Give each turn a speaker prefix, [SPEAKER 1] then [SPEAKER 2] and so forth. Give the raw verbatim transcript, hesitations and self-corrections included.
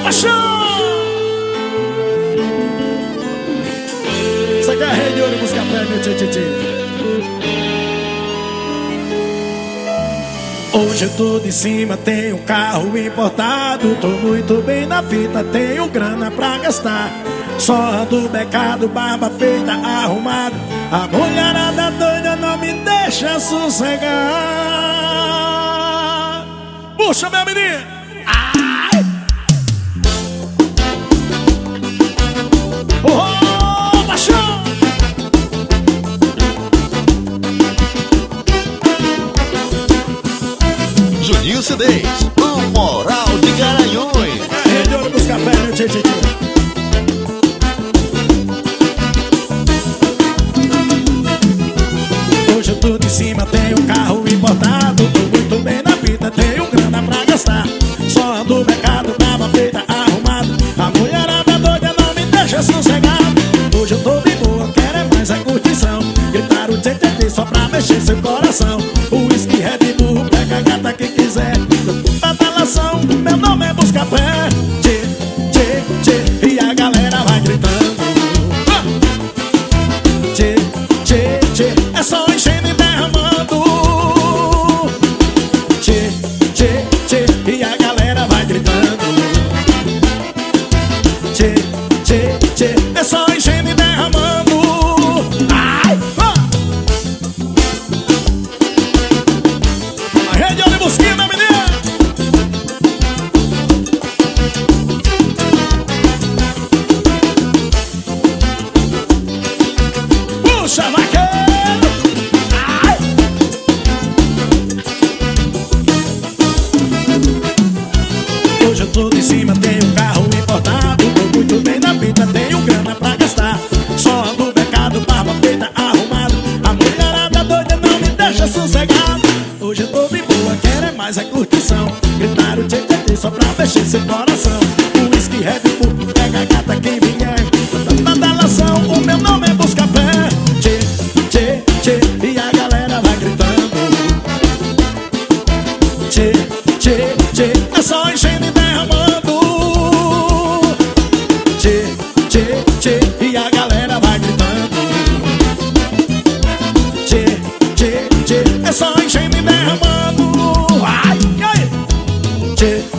[SPEAKER 1] paixão! Isso aqui é a rede de ouro buscar pé, meu tchê, tchê, tchê. Hoje eu tô de cima, tenho um carro importado. Tô muito bem na fita, tenho grana pra gastar. Só ando becado, barba feita, arrumado. A mulherada doida não me deixa sossegar. Puxa, meu menino! Ai! Oh, paixão!
[SPEAKER 2] Juninho C Ds, o Moral de Garanhuns.
[SPEAKER 1] Rede de ouro buscar pé, meu tchê, tchê, tchê. Hoje eu tô de cima, tenho um carro importado. Tô muito bem na vida, tenho grana pra gastar. Só ando mercado, barba feita, arrumado. A mulherada doida não me deixa sossegado. Hoje eu tô de boa, quero é mais a curtição. Gritar o tchê, tchê, tchê só pra mexer seu coração. O whisky Red Bull, pega a gata que quiser. Badalação, meu nome é Buscapé. Tchê, tchê, tchê, e a galera vai gritando. Tchê, tchê, tchê, é só enchendo e derramando. Tchê, tchê, tchê, e a galera vai gritando. Tchê, tchê, tchê, é só enchendo e derramando. Ai, ah! A rede de ouro busquinha, meu menino. Puxa, vaqueiro! Ai! Hoje eu tô de cima, tenho um carro importado. Tô muito bem na vida, tenho grana pra gastar. Só ando becado, barba feita, arrumado. A mulherada doida não me deixa sossegado. Hoje eu tô de boa, quero é mais a curtição. Gritar o tchê, tchê, tchê só pra mexer seu coração. O whisky Red Bull, pega a gata quem vier. Badalação, o meu nome é Buscapé. Tchê, tchê, tchê, e a galera vai gritando. Tchê, tchê, tchê, é só enchendo e derramando. Tchê, tchê, tchê, e a galera vai gritando. Tchê, tchê, tchê, é só enchendo e derramando. Ai, ai, tchê.